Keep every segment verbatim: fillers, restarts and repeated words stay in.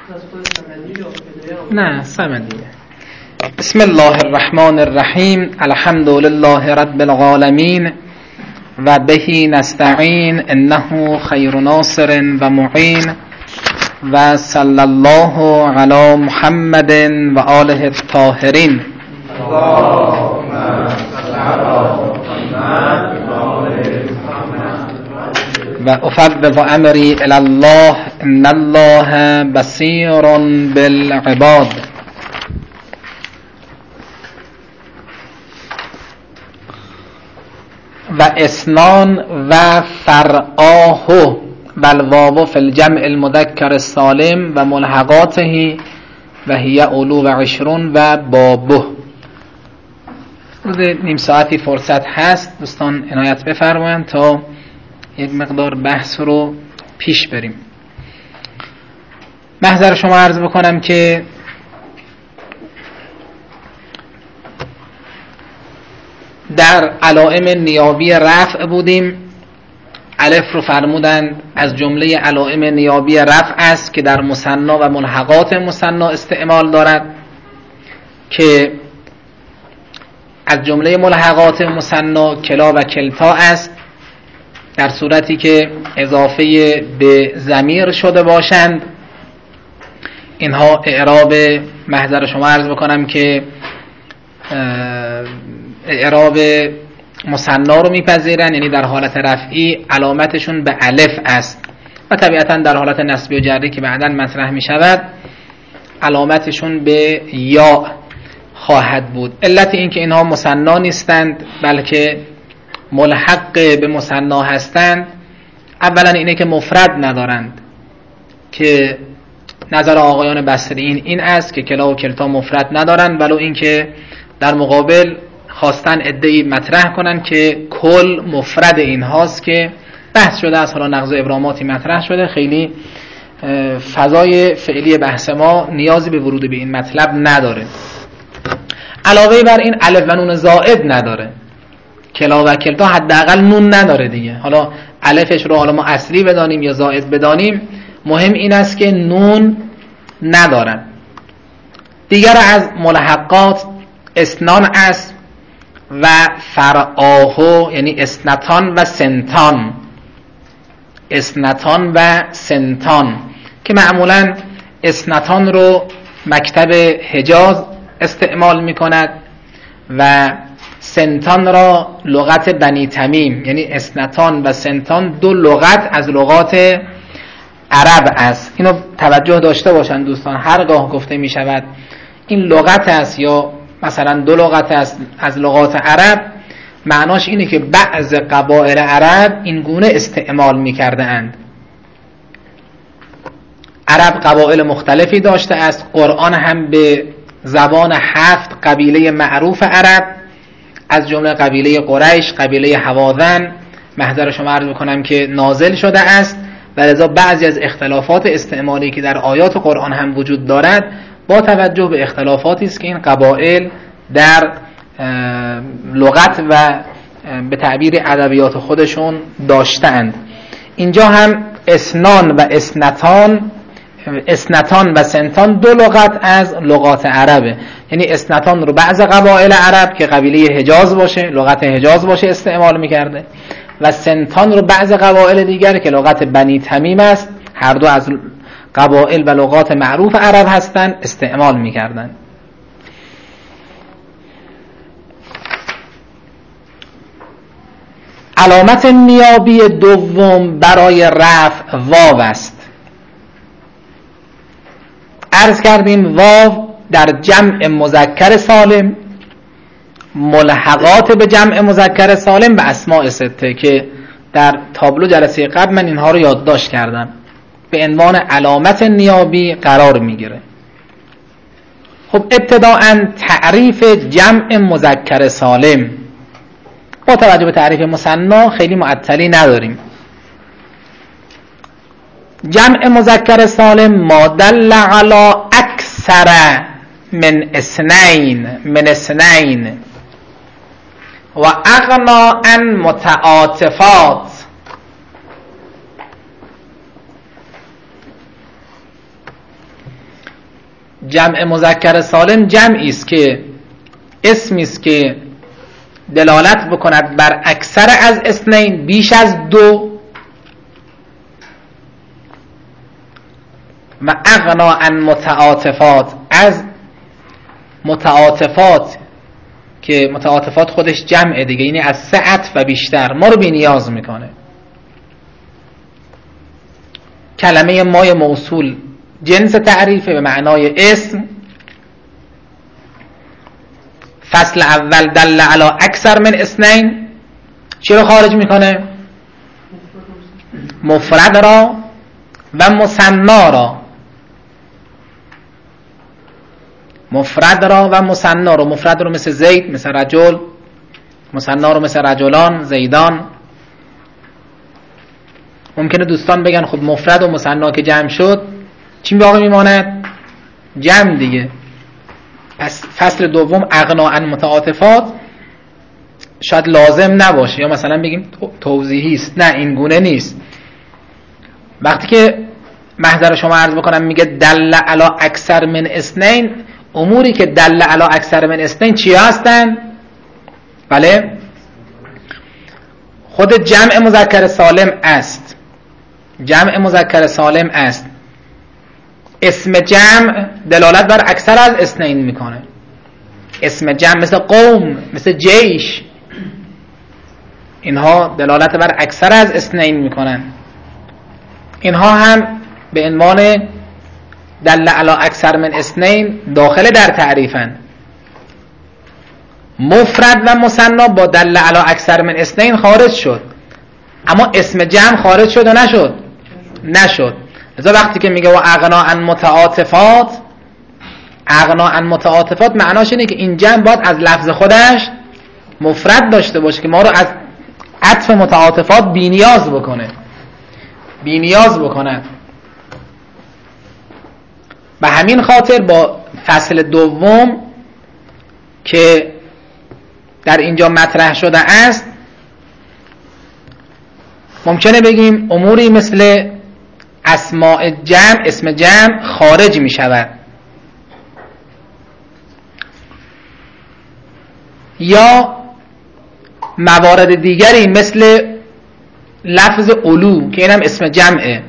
نه صمدیه. بسم الله الرحمن الرحیم. الحمد لله رب العالمین و بهی نستعین انه خیر ناصر و معین و صلی الله علی محمد و آله الطاهرین. و افوض امری الی الله ان الله بصیر بالعباد. و اسنان و فرعاه و الواو فی الجمع المذکر السالم و ملحقاته و هی اولو و عشرون و بابه. روز نیم ساعتی فرصت هست، دوستان عنایت بفرمایند تا یک مقدار بحث رو پیش بریم. محضر شما عرض بکنم که در علائم نیابی رفع بودیم. الف رو فرمودند از جمله علائم نیابی رفع است که در مثنا و ملحقات مثنا استعمال دارد، که از جمله ملحقات مثنا کلا و کلتا است در صورتی که اضافه به ضمیر شده باشند. اینها اعراب، محضر شما عرض بکنم که اعراب مثنا رو میپذیرن، یعنی در حالت رفعی علامتشون به الف است و طبیعتا در حالت نصبی و جری که بعداً مطرح میشود علامتشون به یا خواهد بود. علت این که اینها مثنا نیستند بلکه ملحق به مثنا هستند، اولا اینه که مفرد ندارند، که نظر آقایان بصریین این است که کلا و کلتا مفرد ندارند، ولو اینکه در مقابل خواستن ادعی مطرح کنن که کل مفرد این هاست که بحث شده است. حالا نقض و ابراماتی مطرح شده، خیلی فضای فعلی بحث ما نیازی به ورود به این مطلب نداره. علاوه بر این الف و نون زائد نداره، کلا و کلتا حداقل نون نداره دیگه. حالا الفش رو حالا ما اصلی بدانیم یا زائد بدانیم، مهم این است که نون ندارن. دیگر از ملحقات اسنان است و فرعاه، یعنی اسنتان و سنتان. اسنتان و سنتان که معمولا اسنتان رو مکتب حجاز استعمال می کند و سنتان را لغت بنی تمیم. یعنی اسنتان و سنتان دو لغت از لغات عرب است. اینو توجه داشته باشند دوستان، هرگاه گفته می شود این لغت است یا مثلا دو لغت است از لغات عرب، معناش اینه که بعض قبایل عرب این گونه استعمال می کرده اند. عرب قبایل مختلفی داشته است. قرآن هم به زبان هفت قبیله معروف عرب از جمله قبیله قریش، قبیله هوازن، محضر شما عرض بکنم که نازل شده است و لذا بعضی از اختلافات استعمالی که در آیات قرآن هم وجود دارد با توجه به اختلافاتی است که این قبایل در لغت و به تعبیر ادبیات خودشون داشتند. اینجا هم اسنان و اسنتان، اسنتان و سنتان دو لغت از لغات عربه. یعنی اسنتان رو بعض قبایل عرب که قبیله حجاز باشه، لغت حجاز باشه استعمال میکرده و سنتان رو بعض قبایل دیگر که لغت بنی تمیم است، هر دو از قبایل و لغات معروف عرب هستند، استعمال میکردن. علامت نیابی دوم برای رفع واو است. عرض کردیم واو در جمع مذکر سالم، ملحقات به جمع مذکر سالم و اسماء سته که در تابلو جلسه قبل من اینها رو یادداشت کردم، به عنوان علامت نیابی قرار میگیره. خب ابتداءً تعریف جمع مذکر سالم، با توجه به تعریف مثنا خیلی معطلی نداریم. جمع مذکر سالم ما دل علی اکثر من اثنین من اثنین و اغنا عن متعاطفات. جمع مذکر سالم جمعی است که اسمی است که دلالت بکند بر اکثر از اثنین، بیش از دو، و اغنا عن متعاطفات، از متعاطفات که متعاطفات خودش جمعه دیگه، یعنی از سه عطف و بیشتر ما رو بی نیاز میکنه. کلمه مای موصول جنس تعریفه به معنای اسم. فصل اول دل علی اکثر من اثنین چی رو خارج میکنه؟ مفرد را و مثنا را. مفرد را و مثنا رو. مفرد رو مثل زید، مثل رجل، مثنا رو مثل رجلان، زیدان. ممکنه دوستان بگن خب مفرد و مثنا که جمع شد چی باقی میماند؟ جمع دیگه. پس فصل دوم اغنا عن متعاطفات شاید لازم نباشه، یا مثلا بگیم توضیحی است. نه، این گونه نیست. وقتی که محضر شما عرض بکنم میگه دل علی اکثر من اثنین، اموری که دل علی اکثر من اثنین چی هستن؟ بله، خود جمع مذکر سالم است. جمع مذکر سالم است. اسم جمع دلالت بر اکثر از اثنین میکنه. اسم جمع مثل قوم، مثل جیش، اینها دلالت بر اکثر از اثنین میکنن. اینها هم به عنوان دل علی اکثر من اثنین داخل در تعریفن. مفرد و مثنا با دل علی اکثر من اثنین خارج شد، اما اسم جمع خارج شد و نشد؟ نشد. لذا وقتی که میگه و اغنا عن متعاطفات، اغنا عن متعاطفات معناش اینه که این جمع باید از لفظ خودش مفرد داشته باشه که ما رو از عطف متعاطفات بی نیاز بکنه، بی نیاز بکنه. به همین خاطر با فصل دوم که در اینجا مطرح شده است ممکنه بگیم اموری مثل اسماء جمع، اسم جمع خارج می شود، یا موارد دیگری مثل لفظ علو که اینم اسم جمعه،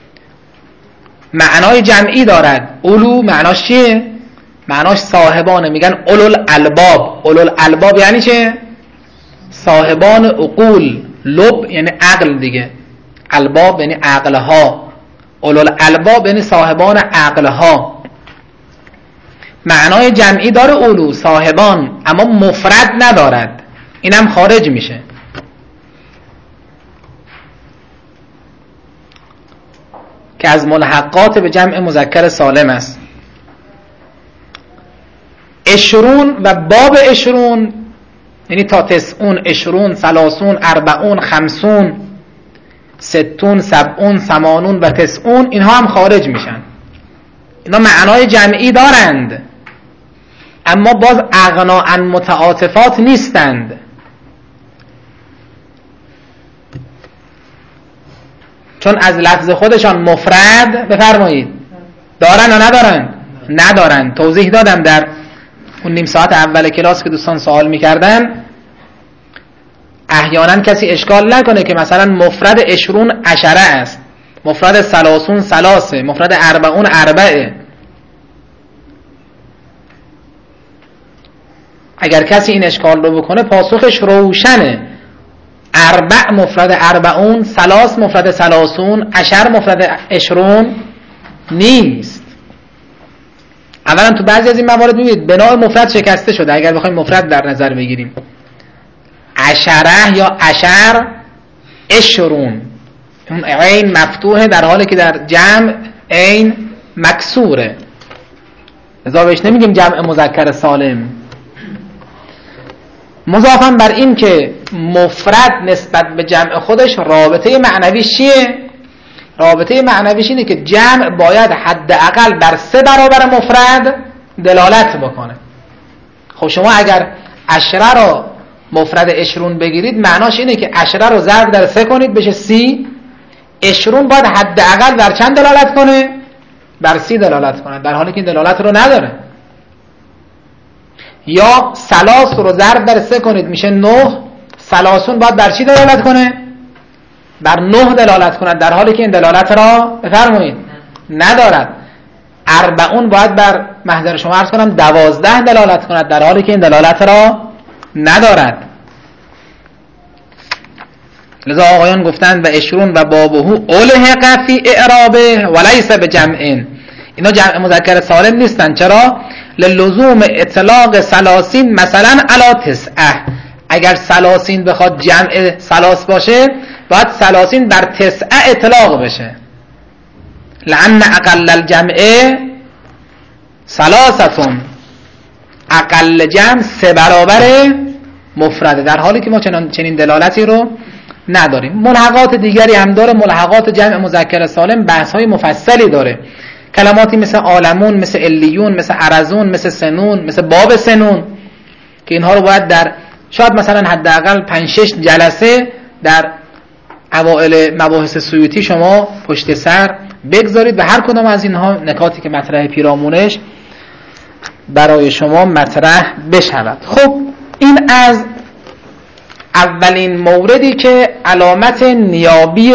معنای جمعی دارد. علو معناش چیه؟ معناش صاحبانه. میگن اولو الالباب. اولو الالباب یعنی چه؟ صاحبان عقول. لب یعنی عقل دیگه، الباب یعنی عقلها. اولو الالباب یعنی صاحبان عقلها. معنای جمعی داره اولو، صاحبان، اما مفرد ندارد. اینم خارج میشه. که از ملحقات به جمع مذکر سالم است. اشرون و باب اشرون یعنی تا تسعون، اشرون، ثلاثون، اربعون، خمسون، ستون، سبعون، ثمانون و تسعون، اینها هم خارج میشن. اینا معنای جمعی دارند اما باز اغنا عن متعاطفات نیستند. چون از لفظ خودشان مفرد بفرمایید دارن یا ندارن؟ ندارن. توضیح دادم در اون نیم ساعت اول کلاس که دوستان سوال میکردن. احیانا کسی اشکال نکنه که مثلا مفرد اشرون عشره است، مفرد ثلاثون ثلاثه، مفرد اربعون اربعه. اگر کسی این اشکال رو بکنه پاسخش روشنه. اربع مفرد اربعون، ثلاث مفرد ثلاثون، عشر مفرد عشرون نیست. اولا تو بعضی از این موارد میبینید بنای مفرد شکسته شده. اگر بخوایم مفرد در نظر بگیریم، عشره یا عشر، عشرون، اون عین مفتوحه در حالی که در جمع عین مکسوره، لذا بهش نمیگیم جمع مذکر سالم. مضافاً بر این که مفرد نسبت به جمع خودش رابطه معنویش چیه؟ رابطه معنویش اینه که جمع باید حداقل بر سه برابر مفرد دلالت بکنه. خب شما اگر عشره رو مفرد عشرون بگیرید معناش اینه که عشره رو ضرب در سه کنید بشه سی. عشرون باید حداقل بر چند دلالت کنه؟ بر سی دلالت کند در حالی که این دلالت رو نداره. یا سلاس رو ضرب در سه کنید میشه نه، سلاسون باید بر چی دلالت کنه؟ بر نه دلالت کند در حالی که این دلالت را بفرمایید ندارد. اربعون باید بر محضر شما عرض کنم دوازده دلالت کند در حالی که این دلالت را ندارد. لذا آقایان گفتند و اشرون و بابهو الحق فی اعرابه ولیس بجمع. اینا جمع مذکر سالم نیستن. چرا؟ للزوم اطلاق سلاسین مثلا علی تسعه. اگر سلاسین بخواد جمع سلاس باشه باید سلاسین بر تسعه اطلاق بشه. لأن اقل الجمع سلاستون، اقل جمع سه برابر مفرده، در حالی که ما چنین دلالتی رو نداریم. ملحقات دیگری هم داره. ملحقات جمع مذکر سالم بحث های مفصلی داره. کلماتی مثل عالمون، مثل الیون، مثل عرزون، مثل سنون، مثل باب سنون که اینها رو باید در شاید مثلا حداقل پنج شش جلسه در اوائل مباحث سیوطی شما پشت سر بگذارید و هر کدام از اینها نکاتی که مطرح پیرامونش برای شما مطرح بشود. خب این از اولین موردی که علامت نیابی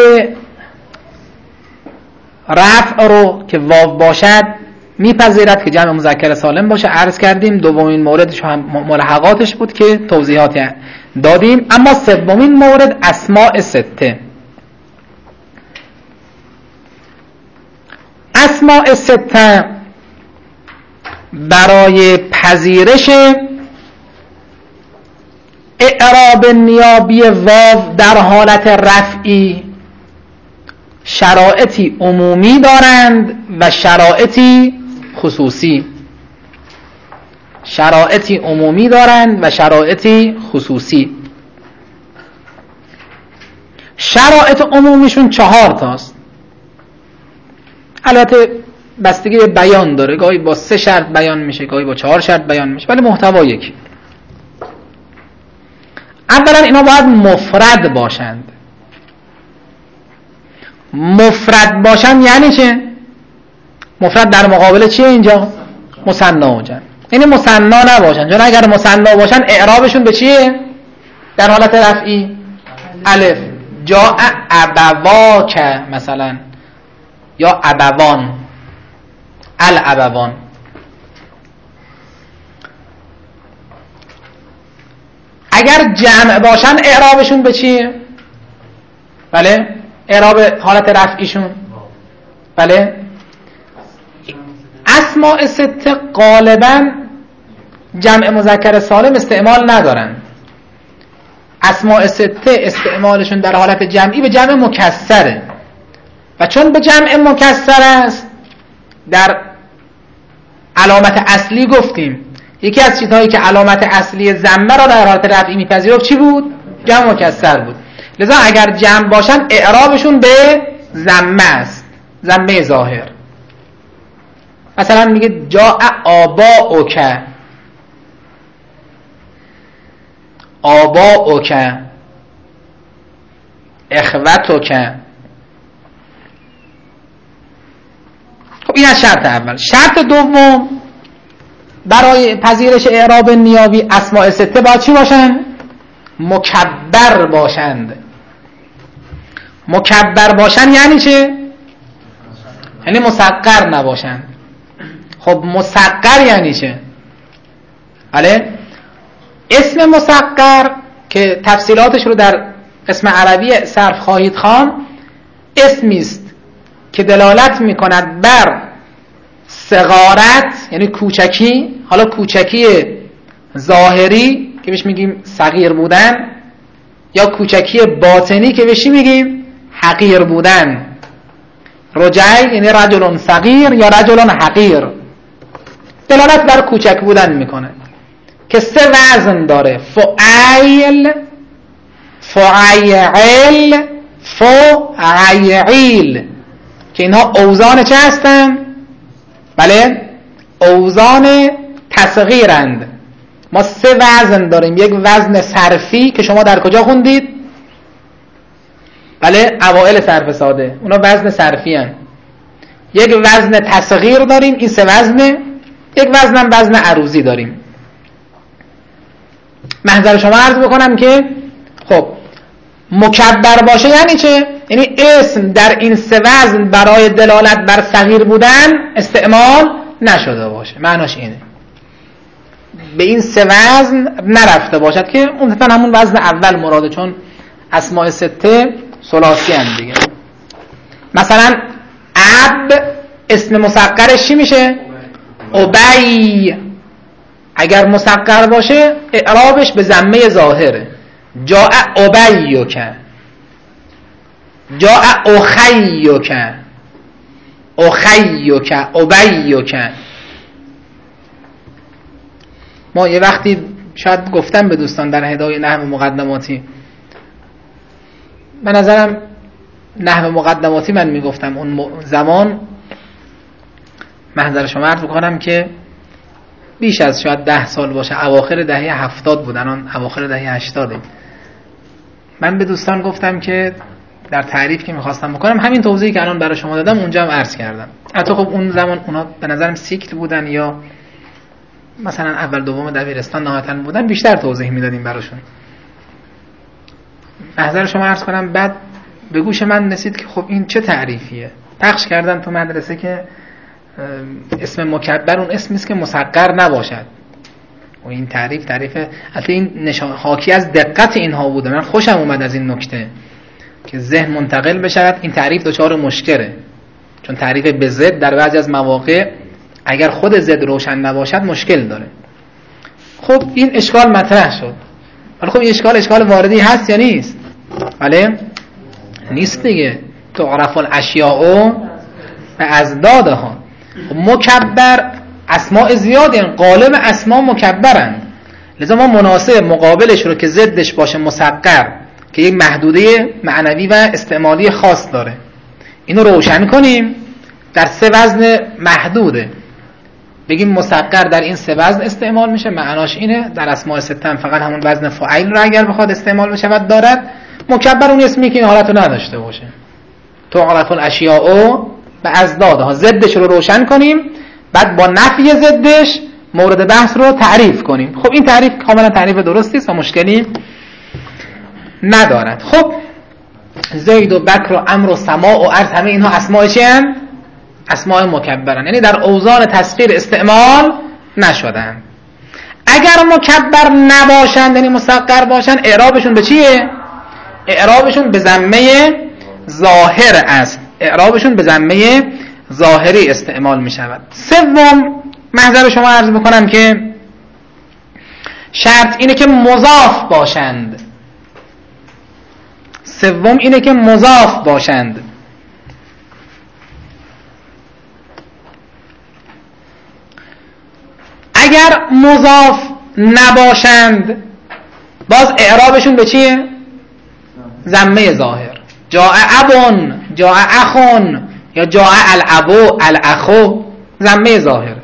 رفع رو که واو باشد میپذیرد که جمع مذکر سالم باشه عرض کردیم. دومین موردش هم ملحقاتش بود که توضیحات دادیم. اما سومین مورد اسماء سته. اسماء سته برای پذیرش اعراب نیابی واو در حالت رفعی شرایطی عمومی دارند و شرایطی خصوصی. شرایطی عمومی دارند و شرایطی خصوصی. شرایط عمومیشون چهار تاست. البته بستگی به بیان داره، گاهی با سه شرط بیان میشه، گاهی با چهار شرط بیان میشه، ولی محتوا یکی. اولا اینا باید مفرد باشند. مفرد باشند یعنی چه؟ مفرد در مقابل چیه اینجا؟ مثنا باشند. یعنی مثنا نباشند، چون اگر مثنا باشند اعرابشون به چیه؟ در حالت رفعی الف. جاء ابواک مثلا، یا ابوان، الابوان. اگر جمع باشن اعرابشون به چیه؟ بله، اعراب حالت رفعیشون بله. اسماء سته غالبا جمع مذکر سالم استعمال ندارن. اسماء سته استعمالشون در حالت جمعی به جمع مکسره و چون به جمع مکسر است در علامت اصلی گفتیم یکی از چیزهایی که علامت اصلی ضمه را در حالت رفعی میپذیرفت چی بود؟ جمع مکسر بود. لذا اگر جمع باشن اعرابشون به ضمه است، ضمه ظاهر. مثلا میگه جاء آباؤک، آباؤک، اخوتک. خب این از شرط اول. شرط دوم برای پذیرش اعراب نیابی اسماء سته باید چی باشن؟ مکبر باشند. مکبر باشن یعنی چه؟ یعنی مصغر نباشند. خب مصغر یعنی چه؟ بله، اسم مصغر که تفصیلاتش رو در اسم عربی صرف خواهید خواند، اسمی است که دلالت می‌کند بر صغارت یعنی کوچکی، حالا کوچکی ظاهری که بهش میگیم صغیر بودن، یا کوچکی باطنی که بهش میگیم حقیر بودن. رجل یعنی رجل صغیر یا رجل حقیر، دلالت بر کوچک بودن میکنه که سه وزن داره: فعیل، فعیل، فعیل، که اینها اوزان چه هستن؟ بله، اوزان تصغیرند. ما سه وزن داریم. یک وزن صرفی که شما در کجا خوندید؟ بله، اوائل صرف ساده، اونا وزن صرفی هن. یک وزن تصغیر داریم، این سه وزنه، یک وزنم وزن عروضی داریم. محضر شما عرض بکنم که خب مکبر باشه یعنی چه؟ یعنی اسم در این سه وزن برای دلالت بر صغیر بودن استعمال نشده باشه. معناش اینه به این سه وزن نرفته باشد که اون همون وزن اول مراده، چون اسماء سته ثلاثی هم دیگه. مثلا اب اسم مصغرش چی میشه؟ ابی. اگر مصغر باشه اعرابش به ضمه ظاهره. جاء ابیک، جاء اخیک، اخیک، ابیک. ما یه وقتی شاید گفتم به دوستان در هدای نحو مقدماتی، به نظرم نحو مقدماتی من میگفتم اون زمان، محضر شما عرض بکنم که بیش از شاید ده سال باشه، اواخر دهه هفتاد بودن، آن اواخر دهه هشتاده. من به دوستان گفتم که در تعریف که میخواستم بکنم همین توضیحی که الان برای شما دادم اونجا هم عرض کردم. حتی خب اون زمان اونا به نظرم سیکل بودن یا مثلا اول دوم دبیرستان نهایتاً بودن، بیشتر توضیح میدادیم براشون. محضر شما عرض کنم بعد به گوش من رسید که خب این چه تعریفیه. پخش کردن تو مدرسه که اسم مکبر اون اسمی است که مصغر نباشد و این تعریف تعریف البته این نشان حاکی از دقت اینها بوده. من خوشم اومد از این نکته که ذهن منتقل بشود. این تعریف دچار مشکله، چون تعریف به ضد در بعضی از مواقع اگر خود ضد روشن نباشد مشکل داره. خب این اشکال مطرح شد، ولی خب این اشکال اشکال واردی هست یا نیست؟ بله نیست دیگه. تعرف الاشیاء به ازدادها. مکبر اسماء زیاده، غالب اسماء مکبرن، لذا ما مناسب مقابلش رو که ضدش باشه مصغر که یک محدوده معنوی و استعمالی خاص داره، اینو روشن کنیم. در سه وزن محدوده بگیم مصغر در این سه وزن استعمال میشه، معناش اینه در اسماء سته هم فقط همون وزن فاعل رو اگر بخواد استعمال بشه و دارد. مکبر اون اسمی که این حالت رو نداشته باشه. تعرف الاشیاء به ازدادها، ضدش رو روشن کنیم، بعد با نفی ضدش مورد بحث رو تعریف کنیم. خب این تعریف کاملا تعریف درستی است و مشکلی ندارد. خب زید و بکر و امر و سماع و ارض همه اینها اسماء چی هستند؟ اسماء مکبرن، یعنی در اوزان تسخیر استعمال نشدن. اگر مکبر نباشند یعنی مصغر باشند اعرابشون به چیه؟ اعرابشون به ضمه ظاهر است. اعرابشون به ضمه ظاهری استعمال می شود. سوم محضر شما عرض بکنم که شرط اینه که مضاف باشند. سوم اینه که مضاف باشند. اگر مضاف نباشند باز اعرابشون به چیه؟ ضمه ظاهر. جاء ابون، جاء اخون یا جاء الابو الاخو، ضمه ظاهر.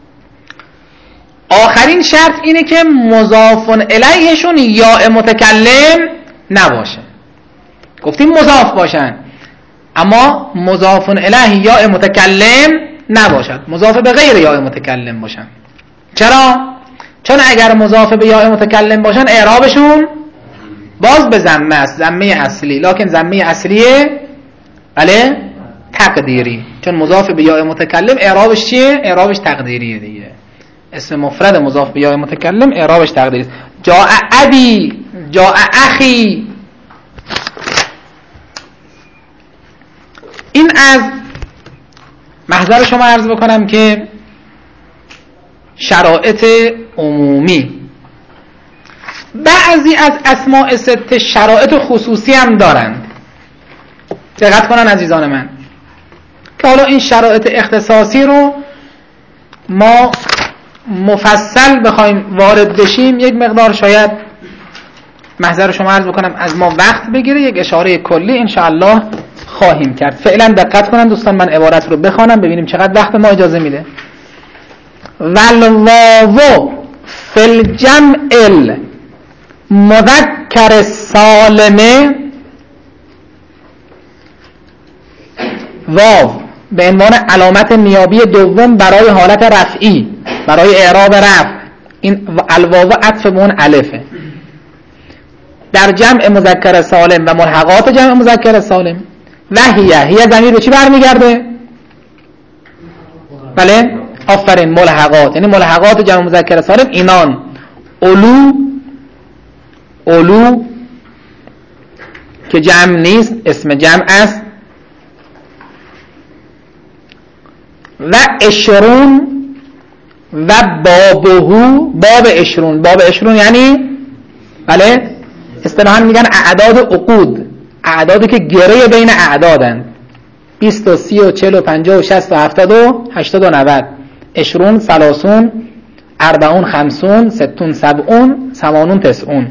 آخرین شرط اینه که مضاف الیهشون یا متکلم نباشه. گفتیم مضاف باشن اما مضاف الیه یا متکلم نباشد، مضاف به غیر یا متکلم باشن. چرا؟ چون اگر مضاف به یا متکلم باشن اعرابشون باز به ضمه است، ضمه اصلی، لکن ضمه اصلیه بله تقدیری، چون مضاف به یا متکلم اعرابش چیه؟ اعرابش تقدیریه دیگه. اسم مفرد مضاف به یا متکلم اعرابش تقدیری است. جاء ابی، جاء اخی. این از محضر شما عرض بکنم که شرایط عمومی. بعضی از اسماء سته شرایط خصوصی هم دارند. دقت کنن عزیزان من که حالا این شرایط اختصاصی رو ما مفصل بخوایم وارد بشیم یک مقدار شاید محضر شما عرض بکنم از ما وقت بگیره. یک اشاره کلی انشاءالله خواهیم کرد. فعلا دقت کنن دوستان، من عبارت رو بخوانم ببینیم چقدر وقت ما اجازه میده. والواو فی الجمع المذکر السالم، واو به عنوان علامت نیابی دوم برای حالت رفعی، برای اعراب رفع. این الواو عطف به اون الفه. در جمع مذکر سالم و ملحقات جمع مذکر سالم و هیه هیه ضمیر به چی برمیگرده؟ بله آفرین، ملحقات، یعنی ملحقات جمع مذکر سالم اینان اولو، اولو که جمع نیست، اسم جمع است، و اشرون و بابهو. باب اشرون، باب اشرون یعنی بله اصطلاحاً میگن اعداد عقود، اعدادی که گره بین اعدادند، بیست و سی و چهل و پنجاه و شصت و هفتاد و هشتاد و نود. اشرون، سلاسون، اربعون، خمسون، ستون، سبعون، ثمانون، تسعون،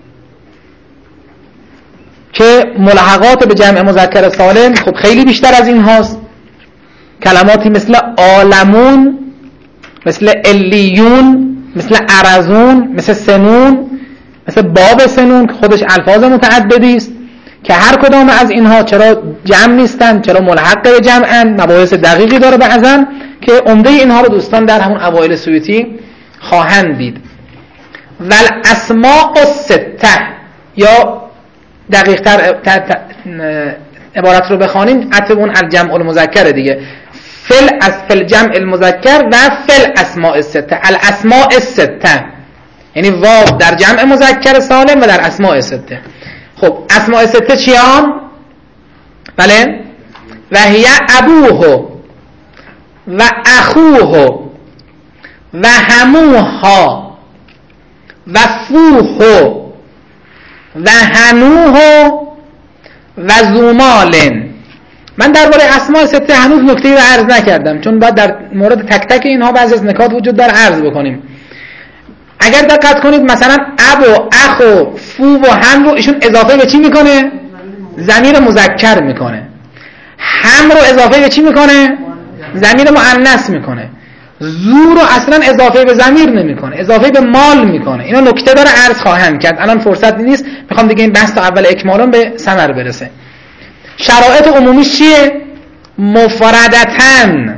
که ملحقات به جمع مذکر سالم خب خیلی بیشتر از این هاست. کلماتی مثل عالمون، مثل الیون، مثل ارزون، مثل سنون، مثل باب سنون که خودش الفاظ متعددی است، که هر کدام از اینها چرا جمع نیستند، چرا ملحق به جمعند، مباحث دقیقی داره بعضن که عمده اینها رو دوستان در همون اوایل سیوطی خواهند دید. والاسماء السته، یا دقیق تر عبارت رو بخوانیم عطف اون الجمع المذکر دیگه، فل از فل جمع المذکر و فل اسماء السته. الاسماء السته یعنی واو در جمع مذکر سالم و در اسماء السته. خب اسماء السته چیان؟ بله و هی ابوه و اخوه و هموها و فوه و هنوه و زومالن. من درباره اسماء سته هنوز نکته‌ای رو عرض نکردم، چون باید در مورد تک تک اینها بعضی از نکات وجود داره عرض بکنیم. اگر دقت کنید مثلا اب و اخ و فو و هم رو ایشون اضافه به چی میکنه؟ ضمیر مذکر میکنه. هم رو اضافه به چی میکنه؟ ضمیر مؤنث میکنه. زو رو اصلا اضافه به ضمیر نمیکنه، اضافه به مال میکنه. اینا نکته داره عرض خواهم کرد، الان فرصت نیست، میخوام دیگه این بحث تا اول اکمالون به ثمر برسه. شرایط عمومیش چیه؟ مفردتن،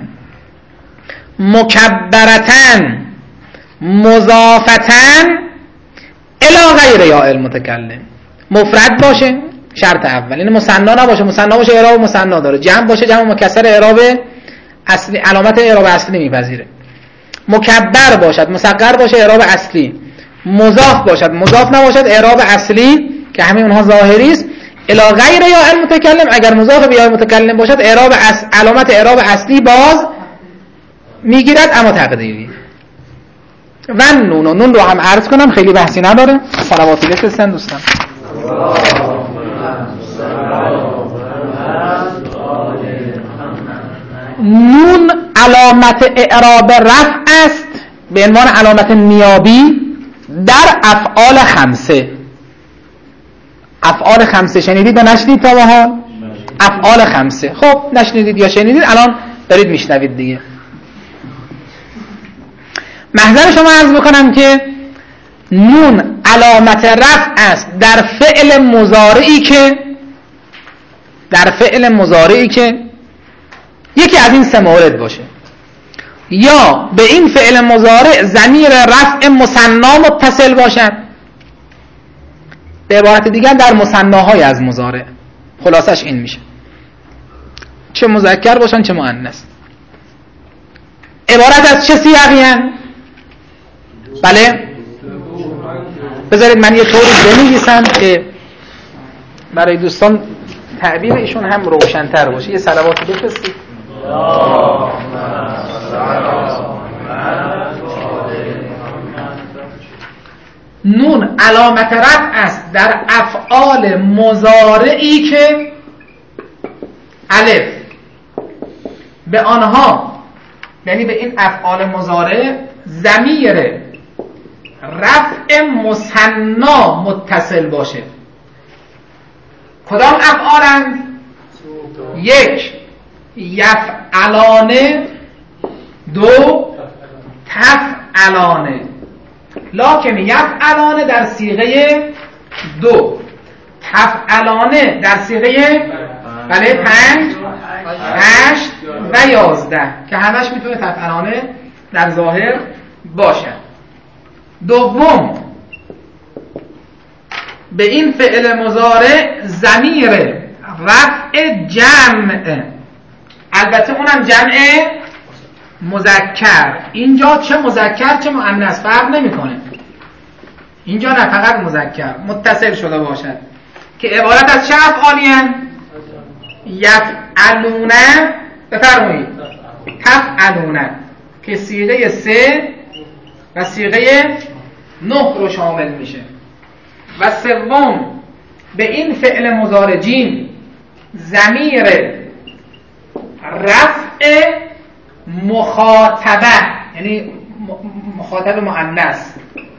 مکبرتن، مضافتن الی غیر یا المتکلم. مفرد باشه شرط اول، یعنی مثنا نباشه، مثنا باشه اعراب مثنا داره، جمع باشه جمع مکسر اعراب اصلی، علامت اعراب اصلی میپذیره. مکبر باشد، مصغر باشه اعراب اصلی، مضاف باشد، مضاف نباشد اعراب اصلی که همه اونها ظاهری است. الی غیر یا المتکلم، اگر مضاف به یا المتکلم باشد اعراب اصل، علامت اعراب اصلی باز میگیرد اما تقدیری. و نون و نون رو هم عرض کنم، خیلی بحثی نداره. صلواتی بفرستن دوستان. نون علامت اعراب رفع است به عنوان علامت نیابی در افعال خمسه. افعال خمسه شنیدید و نشنید تا به حال؟ افعال خمسه. خب نشنیدید یا شنیدید، الان دارید میشنوید دیگه. محضر شما عرض بکنم که نون علامت رفع است در فعل مضارعی که در فعل مضارعی که یکی از این سه مورد باشه، یا به این فعل مضارع ضمیر رفع مثنا متصل باشد، به عبارت دیگر در مثناهای از مضارع. خلاصش این میشه چه مذکر باشن چه مؤنث. عبارت از چه سیاقی هستند؟ بله بذارید من یه طوری بنویسم که برای دوستان تعبیر ایشون هم روشن‌تر باشه. یه صلواتی بفرستید. نون علامت رفع است در افعال مضارعی که الف به آنها، یعنی به این افعال مضارع ضمیر رفع مثنا متصل باشه. کدام افعالند؟ یک یفعلانه، دو تفعلانه. لکن یفعلانه در صیغه دو، تفعلانه در صیغه بله پنج، هشت و یازده که همش میتونه تفعلانه در ظاهر باشه. دوم، به این فعل مضارع ضمیر رفع جمع، البته اونم جمع مذکر، اینجا چه مذکر چه مؤنث فرق نمیکنه، اینجا نه فقط مذکر متصل شده باشد که عبارت از چه افعالی هستند؟ یفعلون، بفرمایید تفعلون که صیغه سه و صیغه نه رو شامل میشه. و سوم، به این فعل مضارع جیم ضمیر رفع مخاطبه، یعنی مخاطب مؤنث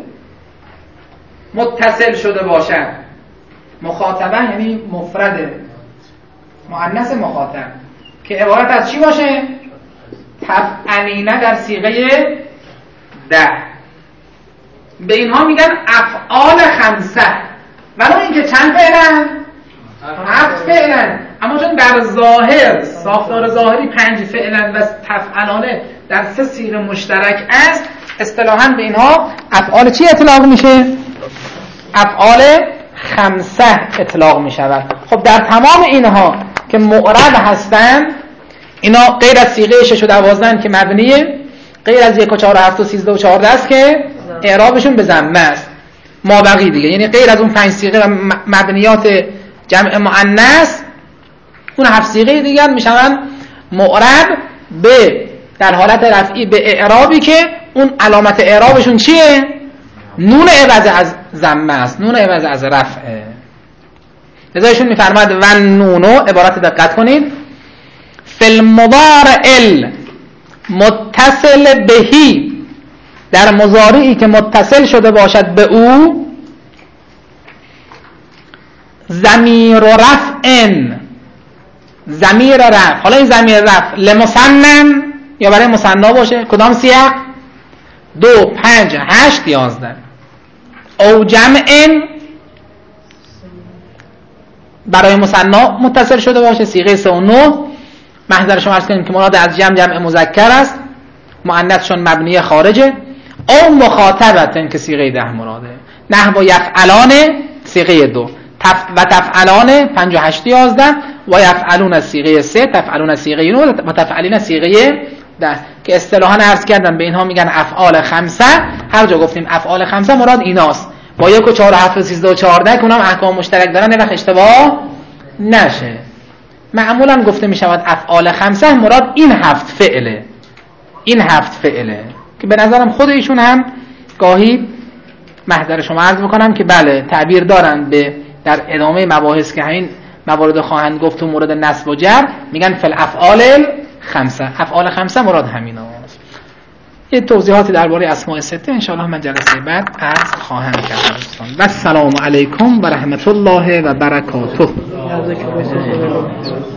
متصل شده باشد. مخاطبه یعنی مفرد مؤنث مخاطب که عبارت از چی باشه؟ تفعلینه در صیغه ده. به اینها میگن افعال خمسه، ولو اینکه چند فعلن؟ هفت فعلن، اما چون در ظاهر ساختار ظاهری پنج فعلن و تفعلانه در سه صیغه مشترک است، اصطلاحاً به اینها افعال چی اطلاق میشه؟ افعال خمسه اطلاق میشود. خب در تمام اینها که معرب هستند، اینا غیر از صیغه شش و دوازده که مبنیه، غیر از یک و چهار و هفت و سیزده و چهارده است که اعرابشون به ضمه است، ما بقی دیگه، یعنی غیر از اون پنج صیغه و مبنیات جمع مؤنث، اون هفت صیغه دیگر میشن معرب به در حالت رفعی به اعرابی که اون علامت اعرابشون چیه؟ نون عوض از ضمه است، نون عوض از رفعه. لذا ایشون میفرماد و نونو، عبارت دقت کنید، فی المضارع متصل بهی، در مضارعی که متصل شده باشد به او، ضمیر رفع، ضمیر رفع. حالا این ضمیر رفع لمثنن یا برای مثنا باشه؟ کدام سیاق؟ دو، پنج، هشت، یازده. او جمع برای مثنا متصل شده باشه، صیغه سه و نه. محضر شما عرض کنیم که مراد از جمع جمع مذکر است، مؤنثشون مبنی خارجه. او مخاطبتن که صیغه ده مراده، نحو یفعلان صیغه دو، تف و تفعلان پنج و هشت یازده، و یفعلون صیغه سه، تفعلون صیغه نو و تفعلین صیغه ده، که اصطلاحاً عرض کردم به اینها میگن افعال خمسه. هر جا گفتیم افعال خمسه مراد ایناست، با یک و چهار و هفت و سیزده و چهارده که اونام احکام مشترک دارن، نه وقت اشتباه نشه. معمولاً گفته میشود افعال خمسه مراد این هفت فعله، این هفت فعله که به نظرم خود ایشون هم گاهی محضر شما عرض بکنم که بله تعبیر دارن به در ادامه مباحث که همین موارد خواهند گفت تو مورد نصب و جر، میگن فل افعال خمسه، افعال خمسه مراد همین هست. یه توضیحاتی درباره اسماء سته ان شاء الله من جلسه بعد عرض خواهم کرد. و السلام علیکم و رحمت الله و برکاته.